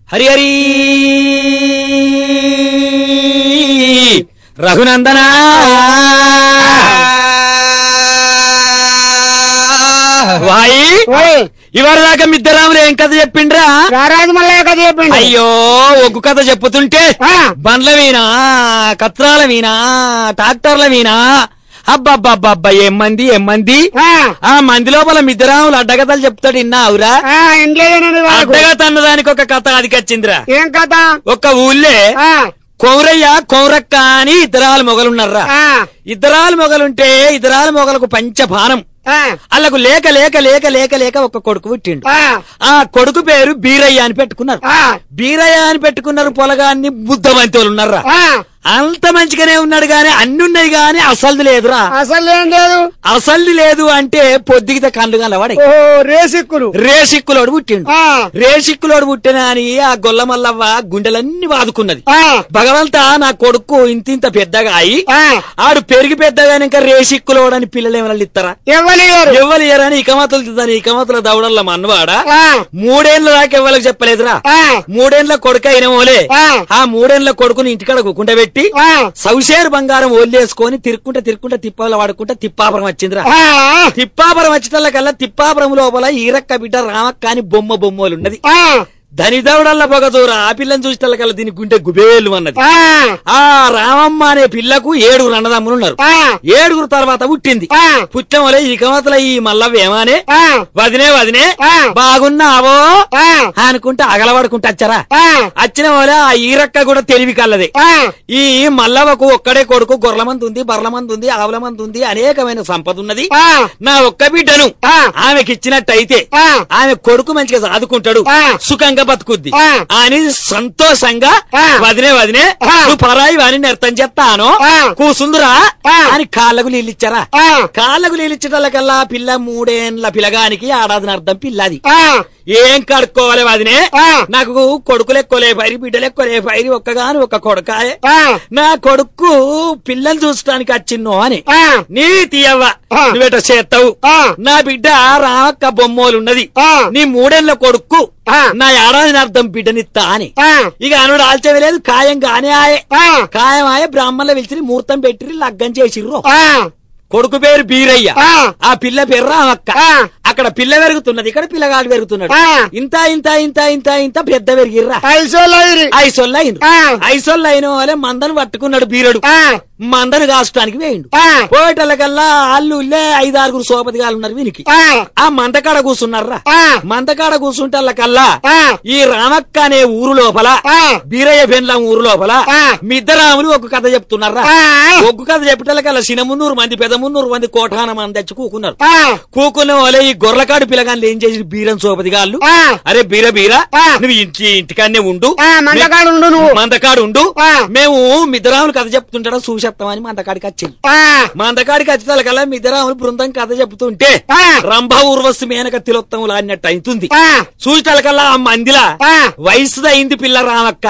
హరి హరి రఘునందన వాయి ఇవాళ దాకా మిద్దరాములు ఏం కథ చెప్పిండ్రా? రారాజు మల్లయ్య కథ చెప్పిండు. అయ్యో ఒగ్గు కథ చెప్పుతుంటే బండ్ల వీనా, కత్రాల వీనా, ట్రాక్టర్ల వీనా, అబ్బబ్బబ్బబ్బా ఏం మంది ఆ మంది లోపల మిద్దరాములు అడ్డగతలు చెప్తాడు. ఇన్నావురా? అడ్డగత అన్నదానికి ఒక కథ అదికొచ్చిందిరా. ఏం కథ? ఒక ఊళ్ళే కౌరయ్య కౌరక్క అని ఇద్దరాలు మొగలున్నారా. ఇద్దరాలు మొగలుంటే ఇద్దరాలు మొగలకు పంచపానం. అల్లకు లేక లేక లేక లేక లేక ఒక కొడుకు పుట్టిండు. ఆ కొడుకు పేరు బీరయ్య అని పెట్టుకున్నారు. బీరయ్య అని పెట్టుకున్నారు. పొలగాన్ని బుద్ధవంతులు ఉన్నారా. అంత మంచిగానే ఉన్నాడు గాని అన్ని ఉన్నాయి గాని అసలు లేదురా. అసలు లేదు అంటే పొద్దుగితే కళ్ళు కలవాడే రేసిక్కులోడు పుట్టిండు. రేసిక్కులోడు పుట్టిన అని ఆ గొల్లమల్లవ్వ గుండెలన్నీ వాదుకున్నది. భగవంతా నా కొడుకు ఇంత పెద్దగా అయి ఆడు పెరిగి పెద్దగా ఇంకా రేసిక్కులోడు అని పిల్లలు ఏమైనా ఇస్తారా? ఇవ్వలేరని ఇకమతుల దౌడల్ల మన్నవాడా 3 ఏళ్ళ దాకా ఎవరికి చెప్పలేదురా. 3 ఏళ్ళ కొడుకు అయినమోలే ఆ 3 ఏళ్ళ కొడుకుని ఇంటికాడ కుండబెట్టి సౌషేరు బంగారం ఓల్లేసుకొని తిరుక్కుంటా తిప్పాల వాడుకుంటా తిప్పాపురం వచ్చిందిరా. తిప్పాపురం వచ్చేటల్లకల్లా తిప్పాపురం లోపల ఈరక్క బిడ్డ రామక్క అని బొమ్మలున్నది. ధనిదవుడల్లా పొగదూరా. ఆ పిల్లని చూసేటల్లకల్లా దీని గుండె గుబేలు అన్నది. ఆ రామమ్మ అనే పిల్లకు 7 అన్నదమ్ములు ఉన్నారు. 7 తర్వాత పుట్టింది. పుట్టమలే ఈ కమతల ఈ మల్లవ్వ ఏమానే వదినే బాగున్నావో అనుకుంటా అగలబడుకుంటా వచ్చారా. వచ్చిన వాళ్ళే ఆ ఈరక్క కూడా తెలివి కల్లదే. ఈ మల్లవ్వకు ఒక్కడే కొడుకు. గొర్రెల మంది ఉంది, బర్రెల మంది ఉంది, ఆవుల మంది ఉంది, అనేకమైన సంపద ఉన్నది. నా ఒక్క బిడ్డను ఆమెకి ఇచ్చినట్టయితే ఆమె కొడుకు మంచిగా చదువుకుంటాడు, సుఖంగా బతుకుద్ది అని సంతోషంగా వదినే నువ్వు పరాయి వాని అర్థం చెప్తాను కూసుందురా అని కాళ్ళకు నీళ్ళిచ్చారా. కాళ్ళకు నీళ్ళిచ్చటల్లకల్లా పిల్ల 3 ఏళ్ల పిల్లగానికి ఏడాదిని అర్థం పిల్లది. ఏం కడుక్కోవాలి వదినే? నాకు కొడుకులు ఎక్కువలే పైరి, బిడ్డలు ఎక్కువలే పైరి, ఒక్కగాని ఒక్క కొడుకాయే. నా కొడుకు పిల్లలు చూసడానికి వచ్చిన్నో అని నీ తీయవ్వ నువ్వేట చేస్తావు. నా బిడ్డ రామక్క బొమ్మలున్నది. నీ 3 ఏళ్ల కొడుకు నా ఏడాదిని అర్థం బిడ్డనిత్తా అని ఇక అనుడు ఆల్చలేదు. ఖాయంగానే ఖాయమాయే బ్రాహ్మణులు పిలిచి ముహూర్తం పెట్టి లగ్గం చేసిర్రు. కొడుకు పేరు బీరయ్య, ఆ పిల్ల పేరు రామక్క. అక్కడ పిల్ల పెరుగుతున్నది, ఇక్కడ పిల్లగాడు పెరుగుతున్నాడు. ఇంత ఇంత ఇంత ఇంత ఇంత పెద్ద పెరిగిర్రా. ఐసొల్ల అయిన వాళ్ళే మందను పట్టుకున్నాడు బీరడు. మందను కాసడానికి వేయండు. పోయేటల్లకల్లా వాళ్ళు 5-6 సోపతిగాలు ఉన్నారు వీనికి. ఆ మందకాడ కూర్చున్నారా. మందకాడ కూర్చుంటల్లకల్లా ఈ రామక్క అనే ఊరు లోపల, బీరయ్య బెన్లం ఊరు లోపల మిద్దరాములు ఒక కథ చెప్తున్నారా. ఒక్క కథ చెప్పటల్లకల్లా 300 మంది, 300 మంది, 1,00,000 మంది తెచ్చి కూకున్నారు. కూకున్న వాళ్ళే ఈ గొర్రెకాడు పిల్లగాళ్ళు ఏం చేసి బీరం సోపతిగాళ్ళు, అరే బీరా నువ్వు ఇంటికాడనే ఉండు, మందకాడు ఉండు, మేము మిద్దరాములు కథ చెప్తుంటాడా చూసేస్తామని మందకాడికి వచ్చింది. మందకాడికి వచ్చేటల్లకల్లా మిద్దరాములు బృందం కథ చెప్తుంటే రంభ ఊర్వశి మేనక తిలోత్తములు అన్నట్టు అవుతుంది. చూసేటల్లకల్లా ఆ మందిలా వయసు అయింది పిల్ల రామక్క,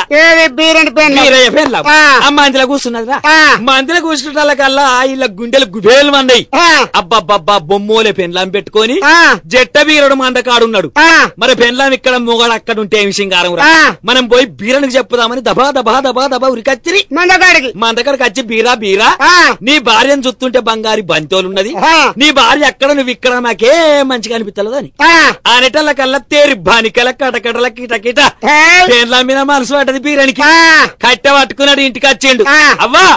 బీరయ్య పెళ్ళ. ఆ మందిలో కూర్చున్నదిరా. మందిలో కూర్చుంటల్లకల్లా ఇలా గుండెలు గుబేలు అన్నాయి. అబ్బబ్బబ్బా బొమ్మోలే పెండ్లాం పెట్టుకొని జట్ట బీరడు మందకాడున్నాడు. మరి పెండ్లాం ఇక్కడ మొగడు అక్కడ ఉంటే ఏమి సింగారం రా. మనం పోయి బీరనికి చెప్పుదామని దబా దబా దబా దబా ఉరికచ్చి మందకాడికి వచ్చి బీరా నీ భార్యను చూస్తుంటే బంగారి బంతోలున్నది, నీ భార్య అక్కడ నువ్వు ఇక్కడ నాకే మంచిగా అనిపిస్తలేదు అని అనేటల్లకల్లా తేరి బానికల కటకటల కిటకిట పెండ్లాం మీద మనసు పడ్డది. బీరానికి కట్టె పట్టుకున్నాడు. ఇంటికి వచ్చిండు. అవ్వా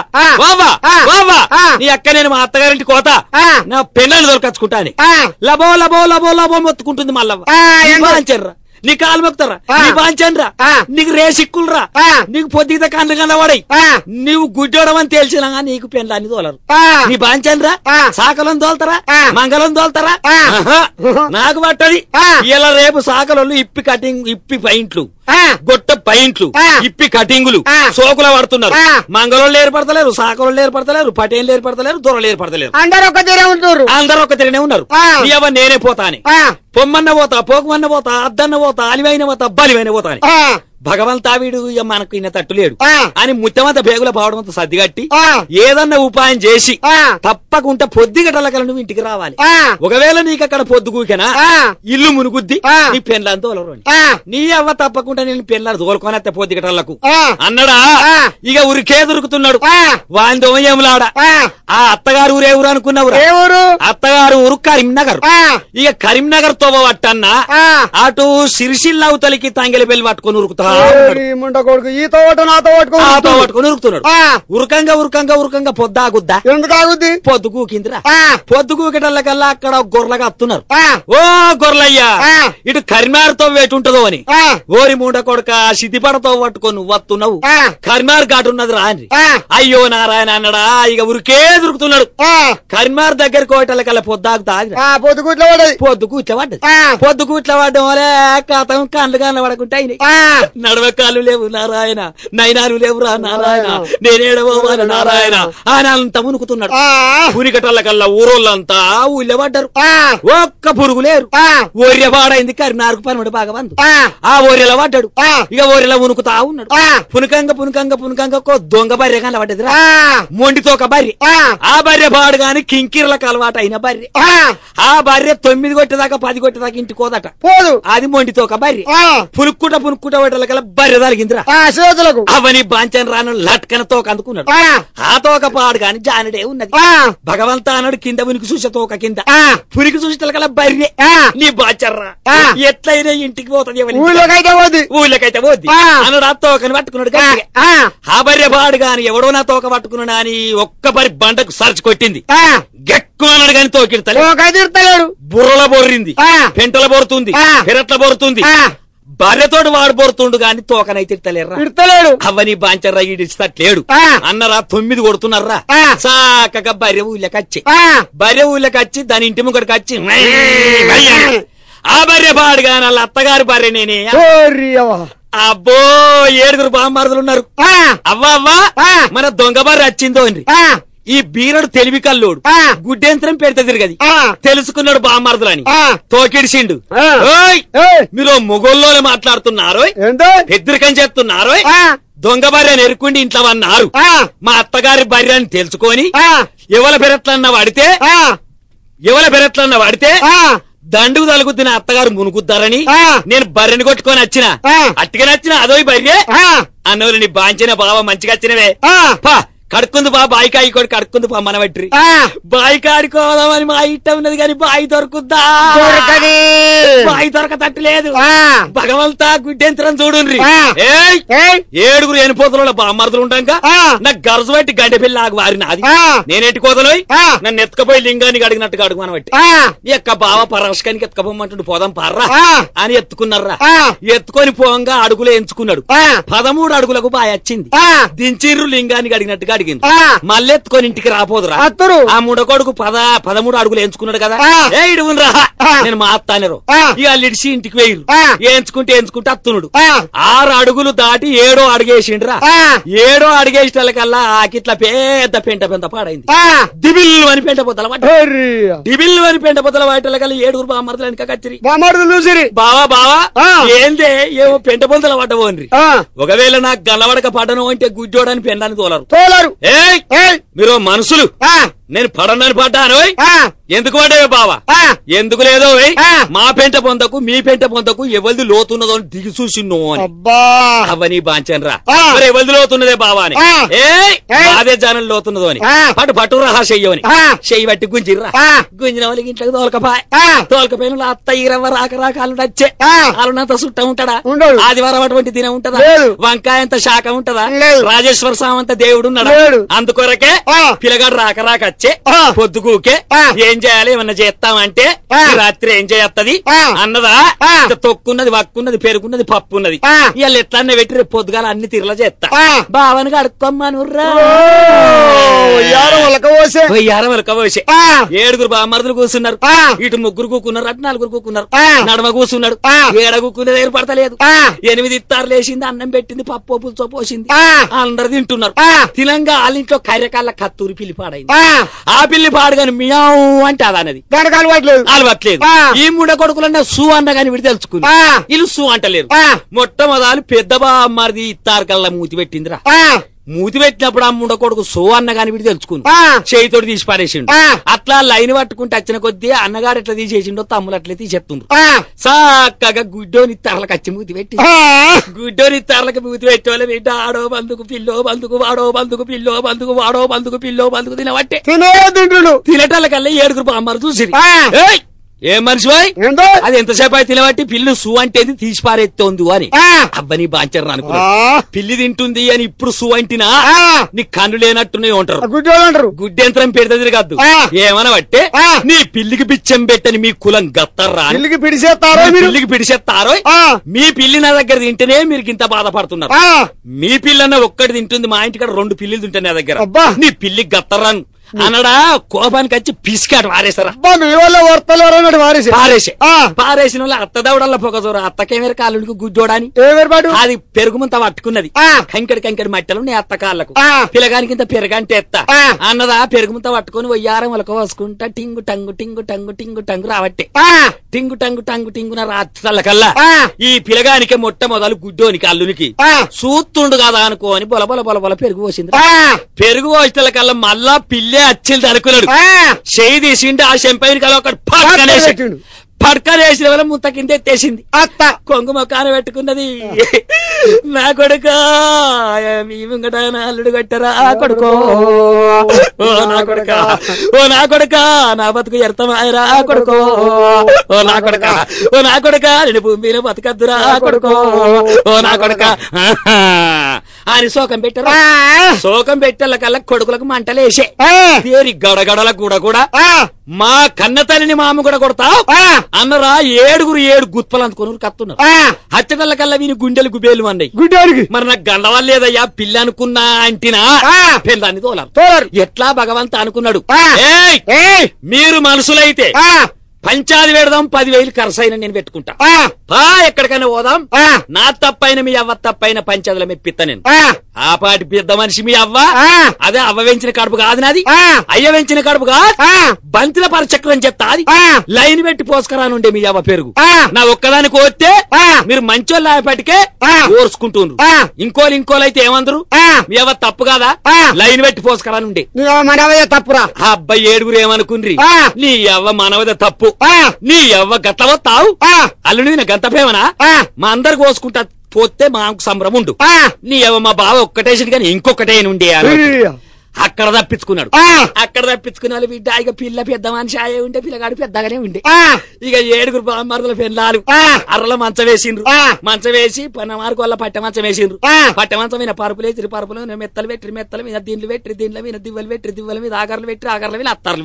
నీ అక్క నేను మా అత్తగారింటి కోత నా పెళ్ళని దొరకచ్చుకుంటా అని లబో లబో లబో లబో మొత్తుకుంటుంది. మళ్ళా నీ కాలు మొక్కుతారా, నీ బాంచండ్రా, నీకు రేసిక్కులరా, నీకు పొద్దుగిత కండ్లు కనబడాయి, నీవు గుడ్డోడం అని తెలిసినా నీకు పెండ్లాన్ని తోలరు. నీ బాంచండ్రా, సాకలను తోలుతారా, మంగళం తోలుతారా, నాకు పట్టది. ఇలా రేపు సాకలు ఇప్పి పైంట్లు, గొట్ట పైంట్లు, ఇప్పి కటింగులు సోకుల పడుతున్నారు. మంగళోళ్ళు ఏర్పడతలేరు, సాకలు ఏర్పడతలేరు, పటేళ్ళు ఏర్పడతలేరు, దొరలు ఏర్పడతలేరు. అందరూ ఒక తిరనే ఉన్నారు. ఎవరు నేనే పోతా అని పొమ్మన్న పోతా, పోకమన్న పోతా, అద్దన్న పోతా, అలివైన పోతా, బలివైన పోతా అని భగవంతా వీడు ఇక మనకు ఇన్న తట్టులేడు అని ముత్తమంత బేగుల పావడంతో సర్దిగట్టి ఏదన్నా ఉపాయం చేసి తప్పకుండా పొద్దుగటలకల నువ్వు ఇంటికి రావాలి. ఒకవేళ నీకు అక్కడ పొద్దుగూకెనా ఇల్లు మునుగుద్ది, నీ పెళ్ళని తోలరోని, నీ అవ్వ తప్పకుండా నేను పెళ్ళని తోలుకోనత్తే పొద్దుగటలకు అన్నడా. ఇక ఉరికే దొరుకుతున్నాడు వాని దోమలాడ. ఆ అత్తగారు ఊరే ఊరు అనుకున్నావు, అత్తగారు ఊరు కరీంనగర్. ఇక కరీంనగర్ తోవట్టన్నా అటు సిరిసిల్ల అవతలికి తంగెలి పెళ్లి పట్టుకుని ఉరుకుతా పట్టుకుని ఉరుకుతున్నాడు. ఉరకంగా ఉరకంగా ఉరకంగా పొద్దాగుద్దా, పొద్దు కూకిందిరా. పొద్దు కూకేటల్లకల్లా అక్కడ గొర్రెగా వస్తున్నారు. ఓ గొర్రెయ్యా ఇటు కరీంనగర్తో వేటుంటదో అని ఓరి మూడ కొడుక సిద్దిపడతో పట్టుకొని నువ్వు వస్తున్నావు, కరీంనగర్ ఘాటున్నది రాని. అయ్యో నారాయణ అన్నడా. ఇక ఉరికే దొరుకుతున్నాడు. కరీంనగర్ దగ్గరికి పోయేటల్లకల్లా పొద్దాగుతా పొద్దుకూట్ల పడ్డది. పొద్దుకూట్ల పడ్డం వలే కథం కళ్ళు కన్న పడకుంటే నడవకాలు లేవు నారాయణ, నైనాలు లేవురా నారాయణ, నేనేడవోవాలి నారాయణ అని అంత మునుకుతున్నాడు. పురికటల్లకల్లా ఊరోళ్ళంతా ఊళ్ళబడ్డారు. ఒక్క పురుగు లేరు. ఓర్య పాడైంది కరీంనగర్కు పనుడు బాగా వందు. ఆ ఓర్యలో పడ్డాడు. ఇక ఓర్యలో ఉనుకుతా ఉన్నాడు. పునకంగా పునకంగా పునకంగా దొంగ బర్రె కనబడ్డదిరా, మొండితో ఒక బర్రె. ఆ బర్రె బాడు గాని కింకిర్లకు అలవాటు అయిన బర్రె. ఆ బర్రె 9 కొట్టేదాకా 10 కొట్టేదాకా ఇంటికి పోదట. అది మొండితో ఒక బర్రె. పునుక్కుంట పునుక్కుంట పట్టలకల్లా బర్రె తలిగిందిరా చేతులకు. అవని బాంచని రాను లట్కన తోక అందుకున్నాడు. ఆ తోక పాడు గాని జానుడే ఉన్నది. భగవంతా అన్నాడు కింద పునికి చూసే తోక కింద పునికి చూసేటలకల్లా బర్రె. నీ బాచర్రా ఎట్లయినా ఇంటికి పోతుంది, ఊళ్ళకైతే పోద్ది అన్నాడు. ఆ తోకని పట్టుకున్నాడు. ఆ బర్రె పాడు గాని ఎవడో నా తోక పట్టుకున్నాడు అని ఒక్క బరి బండకు సర్చి కొట్టింది. గెక్కు అన్నాడు గాని తోకిడతలేడు. బుర్రల బొర్రింది, పెంటల బొరుతుంది, పెరట్ల బొరుతుంది. భార్యతోడు వాడు బోరుతుండు గాని తోకనైతే ఇడతలేడు. అవని బాంచర్రా ఇడిస్తట్లేడు అన్నరా. 9 కొడుతున్నారా సాకగా భార్య ఊళ్ళకచ్చి. భార్య ఊళ్ళకచ్చి దాని ఇంటి ముంగడికి వచ్చి ఆ భార్య పాడుగా వాళ్ళ అత్తగారి భార్య నేనే. అబ్బో 7 బామ్మరుదులు ఉన్నారు. అవ్వా అవ్వా మన దొంగ భార్య వచ్చిందో అండి. ఈ బీరడు తెలివి కల్లోడు, గుడ్డెంతరం పెడితే తిరగది తెలుసుకున్నాడు బామ్మర్దులని. తోకిడిసిండు. మీరు మొగోళ్ళోనే మాట్లాడుతున్నారు, ఎదురికని చేస్తున్నారు, దొంగ భార్యను ఎరుకుండి ఇంట్లో అన్నారు. మా అత్తగారి భార్య అని తెలుసుకొని ఎవల బెరట్లన్నా వాడితే దండుకు తలుగుద్దిన అత్తగారు మునుకుద్దారని నేను బర్రెని కొట్టుకొని వచ్చిన. అట్టిగా నచ్చిన అదో బర్రె అన్నోళ్ళు నీ బాంచిన బావ మంచిగా వచ్చినవే కడుక్కుంది బా బాయికాయి కొడు కడుక్కుంది బా మన బట్టి బాయి కాడుకోదామని మా ఇట్ట ఉన్నది కాని బాయి దొరుకుద్దా, బాయి దొరకతట్లేదు. భగవంతా గుడ్డెంతరం చూడుండ్రి. 7 ఎనిపోతలో బామ్మర్దులు ఉంటాక నాకు గరజు బట్టి గడ్డ పిల్ల ఆగు వారి నాది. నేనేటి కోతలోయ్ నన్ను ఎత్తుకపోయి లింగానికి అడిగినట్టుగా అడుగుమని బట్టి ఎక్క బావ పరస్కానికి ఎత్తుకపోమంటుండు పోదాం పార్రా అని ఎత్తుకున్నారా. ఎత్తుకొని పోంగా అడుగులు ఎంచుకున్నాడు. 13 అడుగులకు బాయ్ వచ్చింది. దించిర్రు లింగానికి అడిగినట్టుగా అడిగింది. మళ్ళీ ఎత్తుకొని ఇంటికి రాపోదురా. ఆ మూడో కొడుకు 13 అడుగులు ఎంచుకున్నాడు కదా. ఇడుగునరా నేను మా అత్తానేరు ఇక ఇడిచి ఇంటికి వేయరు. ఎంచుకుంటే అత్తునుడు 6 అడుగులు దాటి 7వ అడుగేసిండ్రా. 7వ అడుగేసేటకల్లా ఆకిట్ల పెద్ద పెంట పాడైంది. దిబిల్లు అని పెంట పొద్దల వాటలకల్లా 7 బామ్మర్దులు వెనక కచ్చిరి. బావా ఏందే ఏమో పెంట పొందల పడ్డబోండ్రి. ఒకవేళ నాకు గల్లవడక పడను అంటే గుజ్జోడని పెండాన్ని తోలరు. మీరు మనుషులు నేను పడనని పడ్డాను. ఎందుకు పడ్డావే బావా? ఎందుకు లేదో మా పెంట పొందకు మీ పెంట పొందకు ఎవరిది లోతున్నదో అని దిగి చూసిన్నో అని అవని బాంచనరా. మరి ఎవరిది లోతున్నదే బావా అని అదే జనం లోతున్నదో అని పట్టు రహా చెయ్యని చెయ్యి బట్టి గుంజిర్రా. గుంజిన వాళ్ళకి ఇంట్లోకి తోలకపోయిన అత్త ఈరవ్వ రాకరాకాలు నచ్చే వాళ్ళనంత చుట్ట ఉంటాడా? ఆదివారం అటువంటి దినం ఉంటదా? వంకాయ అంత శాఖ ఉంటదా? రాజేశ్వర స్వామి అంత దేవుడు ఉన్నాడా? అందుకొరకే పిల్లగాడు రాకరాకచ్చే పొద్దుకూకే ఏం చేయాలి ఏమన్నా చేస్తామంటే రాత్రి ఏం చేస్తుంది అన్నదా? తొక్కున్నది వక్కున్నది పెరుగున్నది పప్పు ఉన్నది ఇవాళ ఎట్లన్నా పెట్టి రేపు పొద్దుగాల అన్ని తిరలా చేస్తా. బావని కడుక్కోమ్మనుర్రా. 7 బామ్మర్దులు కూర్చున్నారు. ఇటు 3 కూకున్నారు, అటు 4 కూకున్నారు. నడమ కూర్చున్నాడు. 7 కూకునేది ఏర్పడతలేదు. 8 ఇత్తారు లేచింది, అన్నం పెట్టింది, పప్పు పులుసో పోసింది. అందరు తింటున్నారు. తినంగా వాళ్ళ ఇంట్లో కర్రకాళ్ళ కత్తూరి పిలిపాడైంది. ఆ పిల్లి పాడుగాని మియావు అంటే అదన్నది దానికి అలవట్లేదు ఈ మూడ కొడుకులన్న సు అన్న గాని విడి తెలుసుకుంది వీళ్ళు సు అంటలేరు మొట్టమొదలు పెద్ద బామ్మది ఇత్తారు కల్లా మూతి పెట్టిందిరా మూతి పెట్టినప్పుడు ఆ ముండ కొడుకు సో అన్న గాని విడి తెలుసుకుంది చేయితోటి తీసి పారేసిండు అట్లా లైన్ పట్టుకుంటే వచ్చిన కొద్దీ అన్నగారు ఎట్లా తీసేసిండో తమ్ములు అట్లే తీసేస్తుండ్రు చక్కగా గుడ్డోని తరలకు వచ్చి మూతి పెట్టి గుడ్డోని తరలకు మూతి పెట్టే వాళ్ళ బిడ్డ ఆడో బందుకు పిల్లో బందుకు వాడో బందుకు పిల్లో బందుకు వాడో బందుకు పిల్లో బందుకు తినబట్టే తినటాలకల్లా 7 బామ్మరు చూసిరి ఏం మనిషి అది ఎంతసేపు అయితే తినబట్టి పిల్లు సు అంటే తీసి పారేస్తోంది అని అబ్బని బాంచరు అనుకున్నా పిల్లి తింటుంది అని ఇప్పుడు సు అంటినా నీ కన్ను లేనట్టునే ఉంటారు గుడ్డెంతరం పెడతది కాదు ఏమనబట్టే నీ పిల్లికి బిచ్చం పెట్టని మీ కులం గత్తర్రా పిల్లికి పిడిసేస్తారో మీ పిల్లి నా దగ్గర తింటేనే మీరు ఇంత బాధపడుతున్నారు మీ పిల్లన్న ఒక్కటి తింటుంది మా ఇంటికాడ 2 పిల్లిలు తింటాయి నా దగ్గర నీ పిల్లికి గత్తర్రాను అనడా కోపానికి వచ్చి పిసికాడు పారేసారా పారేసిన వాళ్ళు అత్త దౌడల్లా పొగచోరు అత్తకేమేర కాళ్ళకి గుడ్డోడాని అది పెరుగుమంత పట్టుకున్నది కంకడి మట్టెలు నీ అత్త కాళ్ళకు పిల్లగానికి ఇంత పెరగంటే ఎత్తా అన్నదా పెరుగుమంత పట్టుకుని వయ్యారం వాళ్ళకు పోసుకుంటా టింగు టంగు టింగు టంగు టింగు టంగు రావట్టే టింగు టంగు టంగు టింగున రాత్రల్లకల్లా ఈ పిల్లగానికి మొట్టమొదలు గుడ్డోనికి అల్లునికి చూస్తుండు కదా అనుకోని బొల పెరుగు పోసింది పెరుగు పోసిన మళ్ళా పిల్లి అచ్చిల్ అనుకున్నాడు చేయి తీసిండి ఆ చెంపైన కల ఒకటి పడకనేసిన వల్ల ముత్త కింద ఎత్తేసింది అత్త కొంగు మొక్కాన పెట్టుకున్నది నా కొడుక ముంగట అల్లుడు కట్టరా కొడుకో నా కొడుక నా బతుకు ఎర్తమాయరా కొడుకో నా కొడుక నేను భూమిలో బతకద్దురా కొడుకో నా కొడుక అని శోకం పెట్టరా శోకం పెట్టేళ్ళకల్లా కొడుకులకు మంటలేసే తేరి గడగడలకు కూడా మా కన్న తల్లిని మామ కూడా కొడతావు అన్నరా 7 గుత్పలు అందుకొని కత్తున్నారు హచ్చటల్లకల్లా వీని గుండెలు గుబేలు అన్నాయి గుడ్డోనికి మరి నాకు గండవా లేదయ్యా పిల్ల అనుకున్నా అంటినా పిల్లాన్ని తోలారు ఎట్లా భగవంత అనుకున్నాడు మీరు మనుషులైతే పంచాది పెడదాం 10,000 ఖర్చైన నేను పెట్టుకుంటా ఎక్కడికైనా పోదాం నా తప్పైన మీ అవ్వ తప్పైన పంచాదుల మెప్పిత్తా నేను ఆ పాటి పెద్ద మనిషి మీ అవ్వ అదే అవ్వ వెంచిన కడుపు కాదు నాది అయ్య వెంచిన కడుపు కాదు బంతిల పరచక్రం చెప్తా అది లైన్ పెట్టి పోసుకరానుండే మీ అవ్వ పెరుగు నా ఒక్కదానికి పోతే మీరు మంచోళ్ళు ఆయపటికే ఓర్చుకుంటుండ్రు ఇంకోలైతే ఏమందరు మీ అవ్వ తప్పు కాదా లైన్ పెట్టి పోసుకరానుండే తప్పురా అబ్బాయి 7 ఏమనుకుండ్రి నీ అవ్వ మనవద తప్పు నీ అవ్వ గట్లవస్తావు అల్లుడి నా గంత ప్రేమనా మా అందరు కోసుకుంటా పోతే మాకు సంబరం ఉండు నీ అవ్వ మా బావ ఒక్కటేసి కానీ ఇంకొకటే ఉండే అక్కడ తప్పించుకున్నాడు అక్కడ తప్పించుకున్న వాళ్ళు బిడ్డ ఇక పిల్ల పెద్ద మనిషి ఆయే ఉంటే పిల్లగాడు పెద్దగానే ఉండే ఇక 7 మరదల పెళ్ళాలు అర్రల మంచం వేసిండ్రు మంచం వేసి మార్కు వల్ల పట్టె మంచం వేసిండ్రు పట్టె మంచం మీద పరుపులు వేసి పరుపులు మెత్తలు మీద దీండ్లు పెట్టి దీంట్ల మీద దివ్వల మీద ఆగర్లు మీద అత్తారులు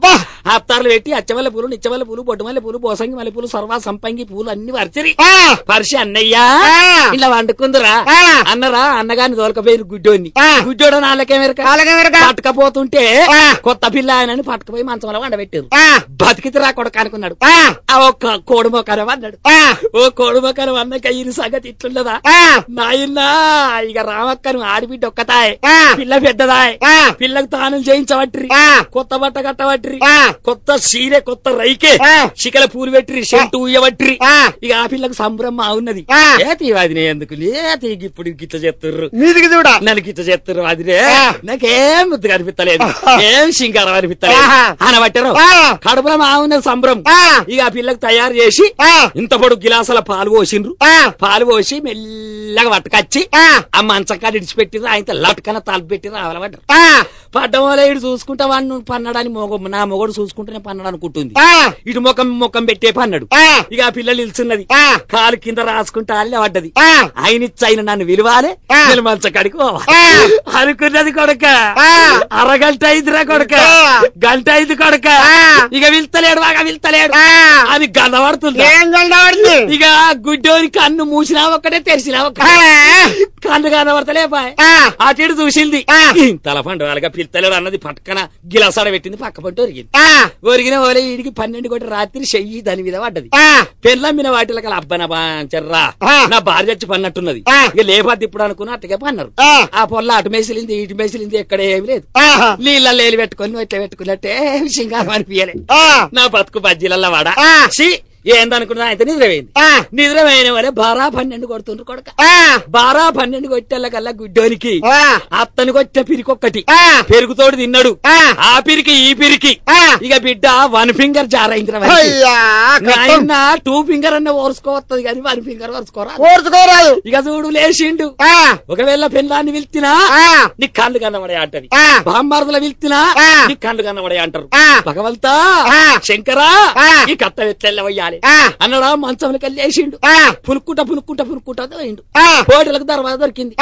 పెట్టి అచ్చమల్ల పూలు నిచ్చమల్ల పూలు బొడ్డుమల్లె పూలు బోసంగి మల్లె పూలు సర్వా సంపంగి పూలు అన్ని పరిచి అన్నయ్యా ఇలా వండుకుందురా అన్నరా అన్నగాని తోలకపోయిన గుడ్డోడు నాళ్ళకేమెరక పట్టుకపోతుంటే కొత్త పిల్ల ఆయనని పట్టుకుపోయి మంచంలో వండబెట్టారు బతికితే రా కొడుకు అనుకున్నాడు ఒక్క కోడి మొక్కరం అన్నాడు ఓ కోడి మొక్కరం అన్నాక ఈ సంగతి ఇట్లుండదా నాయన్నా ఇక రామక్కను ఆడిబిడ్డ ఒక్కతాయ్ పిల్ల పెద్దదాయ్ పిల్లకు తాను చేయించబట్టిరి కొత్త బట్ట కట్టబట్టిరి కొత్త సీరె కొత్త రైకే చికల పూలు పెట్టిరి సెంటు ఉయ్యబట్టిరి ఇక ఆ పిల్లకు సంభ్రమ ఉన్నది ఏతి వదినే ఎందుకు లేతి ఇప్పుడు గిట్ల చెప్తుర్రు నన్ను గిట్ల చెప్తుర్రు వదినే నాకేం ముద్దుగా అనిపిస్తలేదు ఏం సింగారం అనిపిస్తలేదు అనబట్టారు కడుపులో మావున్నది సంభ్రం ఇక ఆ పిల్లకు తయారు చేసి ఇంత పొడుగు గిలాసుల పాలు పోసి మెల్లగా పట్టుకొచ్చి ఆ మంచకాడ ఇడిచిపెట్టిరు ఆయన లట్కన తలుపు పెట్టి రావాలబడ్డారు పడ్డం వల్ల ఇటు చూసుకుంటా వాడిని పన్నాడని నా మొగడు చూసుకుంటేనే పన్నాడు అనుకుంటుంది ఇటు ముఖం పెట్టే పన్నాడు ఇక ఆ పిల్లలు నిల్చున్నది కాలు కింద రాసుకుంటా అల్లే పడ్డది ఆయన నన్ను విలువాలి నేను మంచకాడికి అనుకున్నది కొడుక అరగంట అయిందిరా కొడుక గంట అయింది కొడుక ఇక వెళ్తలేడు అని గండబడుతుంది ఇక గుడ్డోని కన్ను మూసినా ఒక్కటే తెరిచినా ఒక్కటే కన్ను కనబడతలే అటు ఇటు చూసింది తలపండు వాళ్ళగా పిల్లలేడు అన్నది పక్కన గిలాసాడ పెట్టింది పక్క పంట ఒరిగిన ఓలే వీడికి 12 కోటి రాత్రి చెయ్యి దాని మీద పడ్డది పెళ్ళమ్మిన వాటిలో కల అబ్బన బాంచర్రా నా భార్య వచ్చి పన్నట్టున్నది ఇక లేపద్ది ఇప్పుడు అనుకున్నా అట్టగా పన్నారు ఆ పొల్ల అటు మేసిలింది ఇటు మేసిలింది ఎక్కడ ఇక్కడ ఏమి లేదు నీళ్ళల్లో ఏలి పెట్టుకొని నువ్వు ఇట్లా పెట్టుకున్నట్టే సింగారం అనిపించలే నా బతుకు బజ్జీలల్లో వాడా ఏందనుకున్నా అయితే నిద్రపోయింది నిద్రపోయిన వరే బారా 12 కొడుతుండ్రు కొడక బారా 12 కొట్టేళ్ళకల్లా గుడ్డోనికి అత్తని కొట్టిన పిరికొక్కటి పెరుగుతోడు తిన్నాడు ఆ పిరికి ఈ పిరికి ఇక బిడ్డ 1 ఫింగర్ జారైంది ఆయన 2 ఫింగర్ అన్న ఓర్చుకోవత్తది కానీ 1 ఫింగర్ ఓర్చుకోరాదు ఇక చూడు లేచిండు ఒకవేళ పెళ్ళాన్ని వెళ్తినా నీ కళ్ళు కన్నబడే అంటది బామ్మార్దుల వెళ్తినా నీ కళ్ళు కన్నబడే అంటారు భగవంతా శంకరా ఈ కట్ట ఎట్లెళ్ళవయ్యా అన్నడా మంచంలోకి వెళ్ళేసిండు పునుక్కుంటా పోయిండు పోటీలకు దర్వాజ దొరికింది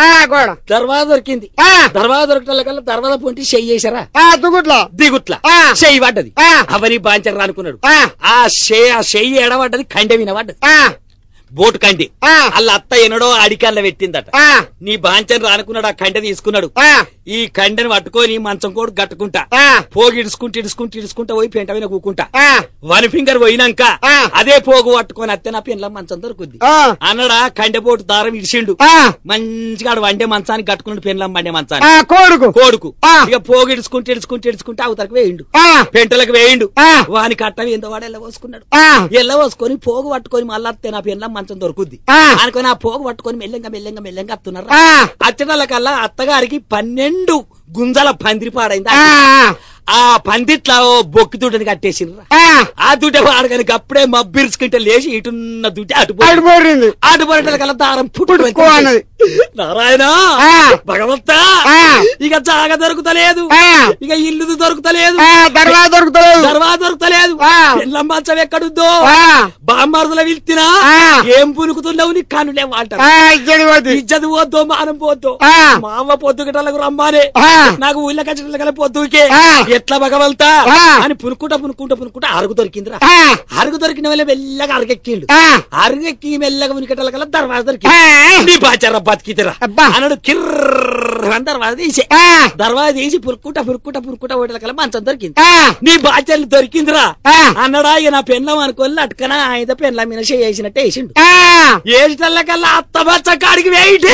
దర్వాజ దొరకటం దర్వాజ పొంటి చెయ్యి చేశారా దిగుట్ల చెయ్యి పడ్డది అవని బాంచర్ అనుకున్నాడు ఆ చెయ్యి ఎడబడ్డది కండె వినబడ్డది బోటు కండి అల్ల అత్త ఎనడో అడికల్ల పెట్టిందట నీ బాంచన్ రానుకున్నాడు ఆ కండె తీసుకున్నాడు ఈ కండెని పట్టుకొని మంచం కోడు గట్టుకుంటా పోగు ఇడుచుకుంటా పోయి పెంట మీద కూకుంటా 1 ఫింగర్ పోయినాక అదే పోగు పట్టుకొని అత్తే నా పెండ్ల మంచం దొరుకుద్ది అన్నడా కండె పోటు దారం ఇడిచిండు మంచిగా వండే మంచానికి కట్టుకున్నాడు పెండ్లం వండే మంచానికి కోడుకు ఇక పోగు ఇడుచుకుంటా అవతలకు వేయిండు పెంటలకు వేయిండు వాని కట్ట ఎంత వాడు ఎల్లబోసుకున్నాడు ఎల్లబోసుకొని పోగు పట్టుకొని మళ్ళీ అత్తే నా పెండ్లం మంచం దొరుకుద్ది అనుకుని ఆ పోగు పట్టుకొని మెల్లంగా అత్తున్నారు అచ్చటల కల్లా అత్తగారికి 12 గుంజల పందిరి పాడైంది ఆ పందిట్లా బొక్కి దుడ్డని కట్టేసిండ్రు ఆ దుడ్డ వాడగానికి అప్పుడే మబ్బిరుచుకుంటే లేచి ఇటున్న దుడ్డ అటుపోయిన కల్లా దారం పుట్టు నారాయణ భగవంత ఇక జాగ దొరుకుతలేదు ఇక ఇల్లు దొరుకుతలేదు దర్వా దొరుకుతలేదు పెళ్ళం మంచం ఎక్కడుందో బామ్మరుదుల వెళ్తినా ఏం పులుకుతున్నావు నీ కనులేవు అంటారు ఇజ్జది పోద్దో మానం పోద్దో మా అమ్మ పొద్దుగటలకు రమ్మానే నాకు ఊళ్ళ కచ్చల పొద్దుకే ఎట్లా భగవంతా అని పునుక్కుంటా అరుగు దొరికిందిరా అరుగు దొరికిన వల్ల మెల్లగా అరుగెక్కిండు అరుగెక్కి మెల్లగా ఉనికటల కల్లా దర్వాజ దొరికింది బాచారా బతికితరా అన్నాడు కిర్ర అని దర్వాజ తీసి పురుక్కుంటా ఓటల కల్లా మంచం దొరికింది నీ బాచర్లు దొరికిందిరా అన్నాడా ఇక నా పెన్లం అనుకోని అటుకన ఆయన పెన్ల మీద వేసినట్టే వేసిండు వేసినల్ల కల్లా అత్త బచ్చ కాడికి వేయండి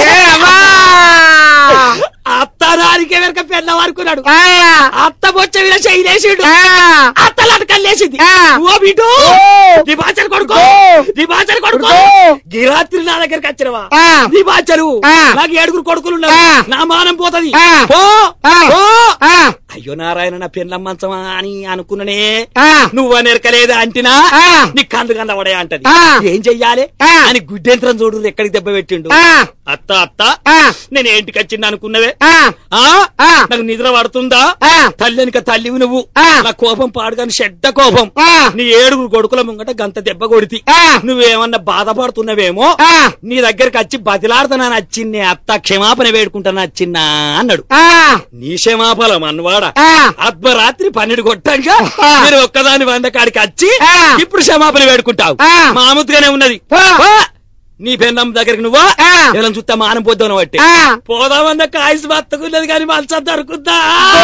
అత్త దానికే వెనక పెన్లం అనుకున్నాడు అత్త బొచ్చ మీద చేయలేసిండు అత్తలు అటకల్లేసింది ఓ బిడ్డు నీ బాచరు కొడుకో గిరాత్రి నా దగ్గరికి వచ్చినవా నీ బాచరు నాకు 7 కొడుకులు ఉన్నారు నా మానం పోతది అయ్యో నారాయణ నా పెన్లం మంచమా అని అనుకున్ననే నువ్వు నెరకలేదా అంటినా నీ కళ్ళు కన్నబడే అంటది ఏం చెయ్యాలి అని గుడ్డెంత్రం చూడు ఎక్కడికి దెబ్బ పెట్టిండు అత్త నేను ఏంటికి వచ్చింది అనుకున్నవే నాకు నిద్ర పడుతుందా తల్లినిక తల్లివి నువ్వు నా కోపం పాడుగాని చెడ్డ కోపం నీ 7 కొడుకుల ముంగట గంత దెబ్బ కొడితి నువ్వేమన్నా బాధపడుతున్నావేమో నీ దగ్గరికి వచ్చి బతిలాడుతున్నా నచ్చింది అత్త క్షమాపణ వేడుకుంటాను నచ్చిందా అన్నాడు నీ క్షమాపణ అన్నవాడ అర్ధరాత్రి 12 కొట్టంగా మీరు ఒక్కదాని వంద కాడికి వచ్చి ఇప్పుడు క్షమాపణ వేడుకుంటావు మామూలుగానే ఉన్నది నీ పెన్నం దగ్గరికి నువ్వా ఎలా చూస్తా మానం పోద్దాను బట్టి పోదామన్న కాయసు బతుకున్నది కానీ మచ్చ దొరుకుద్దా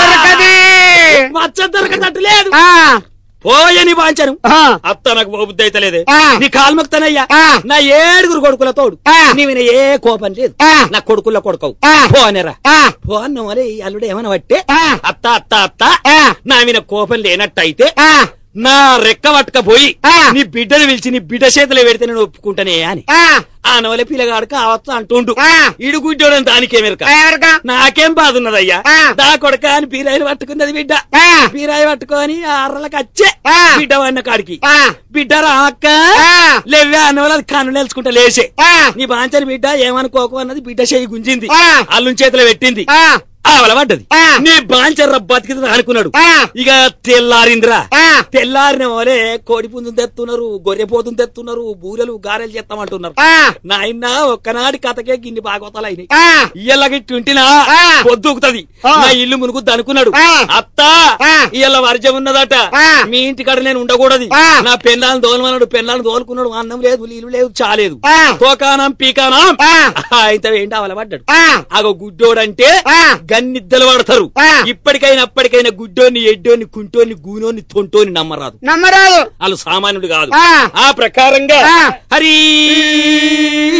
మచ్చ దొరకదట్టు లేదు పోయని వాంచను అత్త నాకు బుద్ధి అయితే లేదే నీ కాల్మక్తానయ్యా నా 7 కొడుకుల తోడు నీ మీద ఏ కోపం లేదు నా కొడుకుల్లో కొడుకవు పో అనేరా పో అన్న మరి అల్లుడు ఏమన్నా బట్టే అత్త నా మీద కోపం లేనట్టు అయితే నా రెక్క పట్టుకపోయి నీ బిడ్డను పిలిచి నీ బిడ్డ చేతిలో పెడితే నేను ఒప్పుకుంటానే అని ఆ నవల పిల్లగాడు కావచ్చు అంటుండు ఇడు గుడ్డోడని దానికేమెరక నాకేం బాధ ఉన్నదయ్యా దా కొడక అని పీరాయిలు పట్టుకున్నది బిడ్డ పీరాయి పట్టుకొని అర్రలకు వచ్చే బిడ్డ వాడిన కాడికి బిడ్డ రాక లేవే అన్నవాళ్ళు అది కన్ను నేల్చుకుంటా లేచే నీ బాంచని బిడ్డ ఏమనుకోకు అన్నది బిడ్డ చేయి గుంజింది అల్లు చేతిలో పెట్టింది ఆవల పడ్డది నీ బాంచర్ర బతికింది అనుకున్నాడు ఇక తెల్లారిందిరా తెల్లారిన వాళ్ళే కోడి పుంజుని తెస్తున్నారు గొర్రె పోతుని తెస్తున్నారు బూరెలు గారెలు చేస్తామంటున్నారు నాయన ఒక్కనాటి కథకే గిన్ని భాగవతాలు అయినాయి ఇయ్యల గిట్టుంటినా పొద్దుకుతుంది నా ఇల్లు మునుగుద్ది అనుకున్నాడు అత్త ఇయ్యల వర్జం ఉన్నదట మీ ఇంటి కాడ నేను ఉండకూడదు నా పెళ్ళాలను దోలమన్నాడు పెళ్ళాలను దోలుకున్నాడు అన్నం లేదు నీళ్లు లేదు చాలేదు తోకానం పీకానం అయితే ఏంటి అవల పడ్డాడు అగో గుడ్డోడంటే గన్నిద్దలు పడతారు ఇప్పటికైనా గుడ్డోని ఎడ్డోని కుంటోని గూనోని తొంటోని నమ్మరాదు వాళ్ళు సామాన్యుడు కాదు ఆ ప్రకారంగా హరి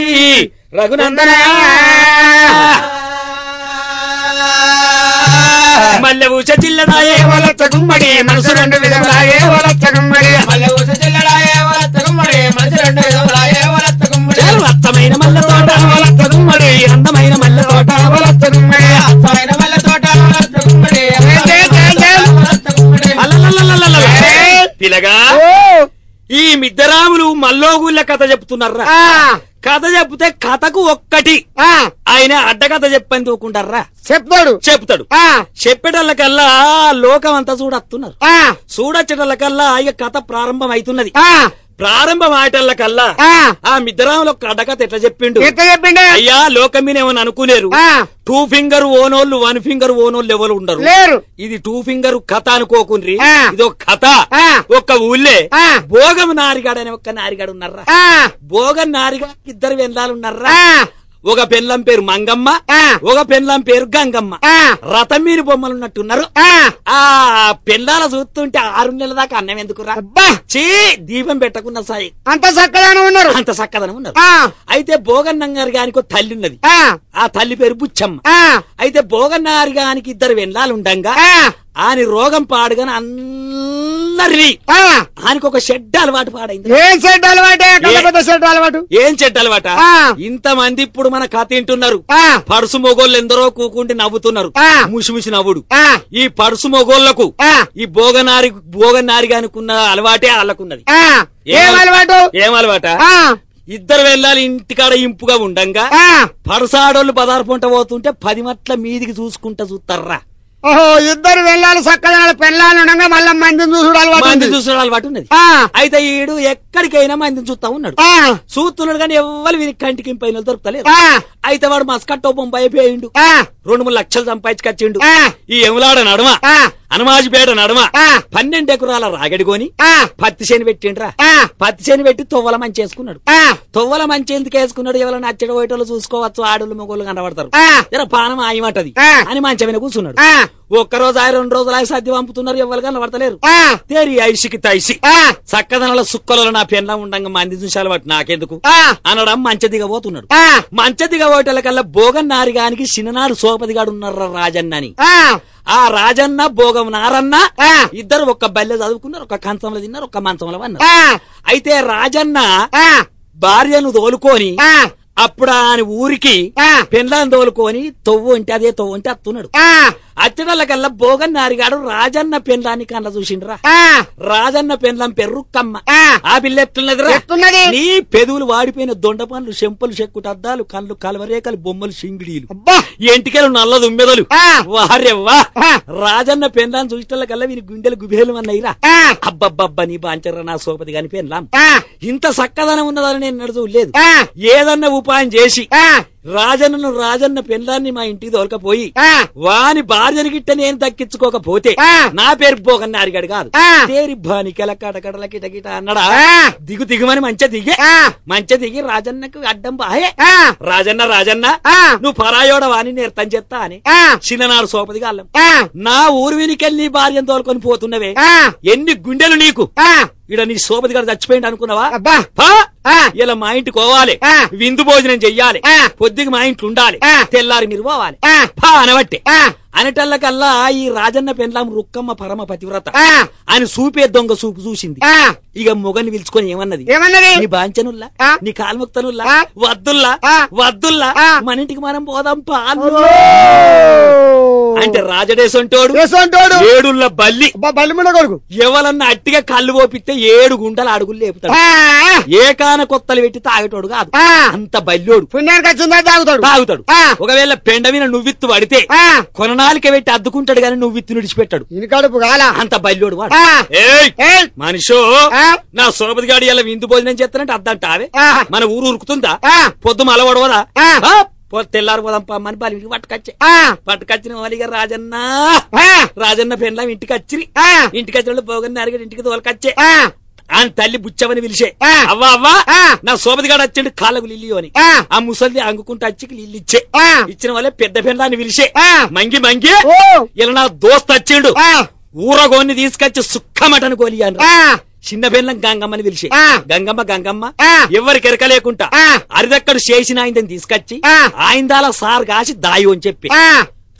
రఘునందన మల్లె ఊస చిల్లడాయే వలచ్చ గుమ్మడి మనసు రెండు విధములాయే వలచ్చ గుమ్మడి అత్తమైన మల్లె తోట వలచ్చ గుమ్మడి అందమైన మల్లె తోట వలచ్చ గుమ్మడి పిలగా ఈ మిద్దరాములు మల్లోగుళ్ళ కథ చెప్తున్నారా కథ చెప్తే కథకు ఒక్కటి ఆయన అడ్డకథ చెప్పని తూకుంటారా చెప్తాడు చెప్పేటల్లకల్లా లోకం అంతా చూడొస్తున్నారు చూడొచ్చేటల్లకల్లా ఇక కథ ప్రారంభం అవుతున్నది ప్రారంభం ఆటల్లకల్లా ఆ మిద్దరాములు ఒక అడ్డకథ ఎట్లా చెప్పిండు అయ్యా లోకం మీద ఏమని అనుకునేరు 2 ఫింగర్ ఓనోళ్ళు 1 ఫింగర్ ఓనోళ్ళు ఎవరు ఉండరు ఇది 2 ఫింగర్ కథ అనుకోకుండ్రి ఇది ఒక కథ ఒక్క ఊళ్ళే భోగం నారిగాడు అనే ఒక్క నారిగాడు ఉన్నారా భోగం నారిగాడు 2 వెందాలు ఉన్నారా ఒక పెన్లం పేరు మంగమ్మ ఒక పెన్లం పేరు గంగమ్మ రథం మీద బొమ్మలు ఉన్నట్టున్నారు ఆ పెళ్ళాల చూస్తుంటే 6 నెలల దాకా అన్నం ఎందుకురా చీ దీపం పెట్టకున్న సాయి అంత చక్కదనం ఉన్నారు అయితే భోగన్నగారి గానికి తల్లి ఉన్నది ఆ తల్లి పేరు బుచ్చమ్మ అయితే భోగన్నారి గానికి 2 వెండాలు ఉండంగా ఆయన రోగం పాడుగాని అందరి ఆయనకు ఒక షెడ్ అలవాటు పాడైంది ఏం షెడ్ అలవాట ఇంతమంది ఇప్పుడు మన కథ వింటున్నారు పరుసు మొగోళ్ళు ఎందరో కూకుండి నవ్వుతున్నారు ముసిముసి నవ్వుడు ఈ పరుసు మొగోళ్లకు ఈ భోగనారి గానుకున్న అలవాటే వాళ్ళకున్నది ఏం అలవాట 2 వెళ్ళాలి ఇంటికాడ ఇంపుగా ఉండంగా పరుసాడోళ్ళు పదార్పంట పోతుంటే 10 మట్ల మీదికి చూసుకుంటా చూస్తారా ఓహో 2 వెళ్ళాలి చక్కదనాలు పెళ్ళాలి ఉండగా మళ్ళీ మందిని చూసుడు అలవాటు ఉన్నది అయితే ఈడు ఎక్కడికైనా మందిని చూస్తా ఉన్నాడు చూస్తున్నాడు కానీ ఎవ్వరు వీరి కంటికి పైన దొరుకుతలేదు అయితే వాడు మస్కట్టో బొంబాయి అయిపోయిండు 2-3 లక్షలు సంపాదించుకొచ్చిండు ఈ ఎములాడ నడుమ హనుమాజిపేట నడుమ 12 ఎకరాల రాగడి కొని పత్తి చేను పెట్టిండ్రా పత్తి చేను పెట్టి తొవ్వల మంచి వేసుకున్నాడు తొవ్వల మంచి ఎందుకు వేసుకున్నాడు ఎవరైనా అచ్చడి పోయేటోళ్ళు చూసుకోవచ్చు ఆడోళ్ళు మొగోళ్ళు కనబడతారు జర పానం ఆయమంటది అని మంచం మీద కూర్చున్నాడు ఒక్కరోజు 2 రోజులు ఆయన సర్ది పంపుతున్నారు ఎవరు కనబడతలేరు తేరి ఐసికి తైసి చక్కదనాల సుక్కలలో నా పెన్లా ఉండంగా మంది చూసాలు బట్టి నాకెందుకు అనడం మంచ దిగబోతున్నాడు మంచ దిగబోయేటకల్లా భోగన్నారి గానికి చిన్ననాడు సోపతిగాడు ఉన్నారా రాజన్న అని ఆ రాజన్న భోగం నారన్న 2 ఒక్క బల్లె చదువుకున్నారు ఒక కంచంలో తిన్నారు ఒక మంచంలో అన్నారు అయితే రాజన్న భార్యను తోలుకొని అప్పుడు ఆయన ఊరికి పెన్లాన్ని తోలుకొని తొవ్వు ఉంటే అదే తొవ్వు ఉంటే అత్తున్నాడు అచ్చడల్లకల్లా భోగన్నారిగాడు రాజన్న పెన్లాన్ని కళ్ళ చూసిండ్రా రాజన్న పెన్లం పెర్రుక్కమ్మ ఆ పిల్ల ఎట్లున్నదిరా నీ పెదవులు వాడిపోయిన దొండ పనులు చెంపలు చెక్కుట అద్దాలు కళ్ళు కలవరేకలు బొమ్మలు సింగిడీలు ఎంటికలు నల్ల దుమ్మెదలు వారెవ్వా రాజన్న పెన్లాన్ని చూసినకల్లా వీని గుండెలు గుబేలు అన్నయ్యరా అబ్బబ్బబ్బ నీ బాంచర్రా నా సోపతి గాని పెన్లాం ఇంత చక్కదనం ఉన్నదని నేను నడుచలేదు ఏదన్నా ఉపాయం చేసి రాజన్న పెన్లాన్ని మా ఇంటికి తోలకపోయి వాని భార్యని గిట్ట నేను దక్కించుకోకపోతే నా పేరు భోగన్నారిగాడు కాదు తేరి బానికెల కడకడల కిటకిట అన్నడా దిగుమని మంచి దిగి రాజన్నకు అడ్డం బాయే రాజన్న నువ్వు పరాయోడ వాణి నేర్తం చెత్తా అని చిన్ననాడు సోపది గాళ్ళం నా ఊరు వినికెళ్ళి నీ భార్యను తోలుకొని పోతున్నవే ఎన్ని గుండెలు నీకు ఇడ నీ సోపతి గారు చచ్చిపోయింది అనుకున్నావా ఇలా మా ఇంటికి పోవాలి విందు భోజనం చెయ్యాలి పొద్దుకి మా ఇంట్లో ఉండాలి తెల్లారి మీరు పోవాలి అనబట్టే అనేటల్లకల్లా ఈ రాజన్న పెన్లాం రుక్కమ్మ పరమ పతివ్రత ఆయన చూపే దొంగ చూపు చూసింది ఇక మొగని పిలుచుకొని ఏమన్నది నీ బాంచనుల్లా నీ కాల్ముక్తనుల్లా వద్దుల్లా మన ఇంటికి మనం పోదాం పాలు అంటే రాజడేసంటోడు 7 బల్లి ఎవరన్నా అట్టిగా కళ్ళు పోపిస్తే 7 గుంటలు అడుగులు లేపుతాడు ఏకాన కొత్తలు పెట్టి తాగేటోడు కాదు అంత బల్లోడు తాగుతాడు ఒకవేళ పెండవిన నువ్విత్తు పడితే కొననాలిక పెట్టి అద్దుకుంటాడు గాని నువ్విత్తు నిడిచిపెట్టాడు అంత బల్లోడు వాడు మనిషో నా సోపతి గాడి ఇలా విందు భోజనం చేస్తానంటే అద్దంటావే మన ఊరు ఉరుకుతుందా పొద్దు మలవడవదా తెల్లారు పోదాం పమ్మని బాలికి పట్టుకొచ్చిన వాళ్ళిగా రాజన్న పెన్లాం ఇంటికి వచ్చిన భోగన్నారిగాడు ఇంటికి తోలకచ్చే ఆయన తల్లి బుచ్చవని పిలిచే అవ్వా నా సోపతిగాడు వచ్చిండు కాళ్ళకు లిల్లి అని ఆ ముసలి అంగుకుంటూ వచ్చి లిల్లి ఇచ్చిన వాళ్ళే పెద్ద పెన్లాన్ని పిలిచే మంగి ఇలా నా దోస్త్ వచ్చిండు ఊరగోన్ని తీసుకొచ్చి సుక్కమటను కోలియాను చిన్న బెల్లం గంగమ్మని పిలిచి గంగమ్మ ఎవరికి ఎరకలేకుండా అరిదక్కడు చేసిన ఆయనని తీసుకొచ్చి ఆయందాల సార్ కాసి దాయి అని చెప్పి